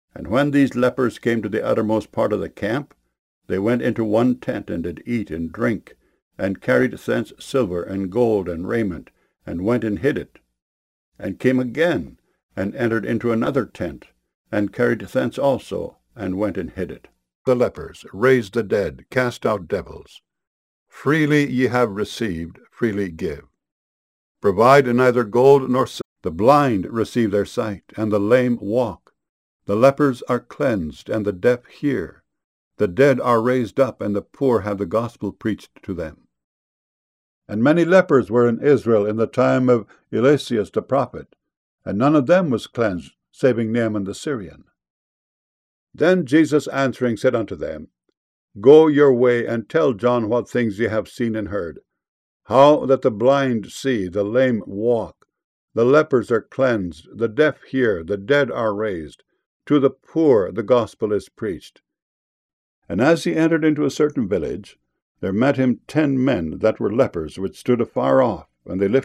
And when these lepers came to the uttermost part of the camp, they went into one tent, and did eat and drink, and carried thence silver and gold and raiment, and went and hid it, and came again, and entered into another tent, and carried thence also, and went and hid it. The lepers, raise the dead, cast out devils. Freely ye have received, freely give. Provide neither gold nor silver. The blind receive their sight, and the lame walk. The lepers are cleansed, and the deaf hear. The dead are raised up, and the poor have the gospel preached to them. And many lepers were in Israel in the time of Eliseus the prophet, and none of them was cleansed, saving Naaman the Syrian. Then Jesus answering said unto them, Go your way, and tell John what things ye have seen and heard, how that the blind see, the lame walk, the lepers are cleansed, the deaf hear, the dead are raised, to the poor the gospel is preached. And as he entered into a certain village, there met him 10 men that were lepers, which stood afar off, and they lifted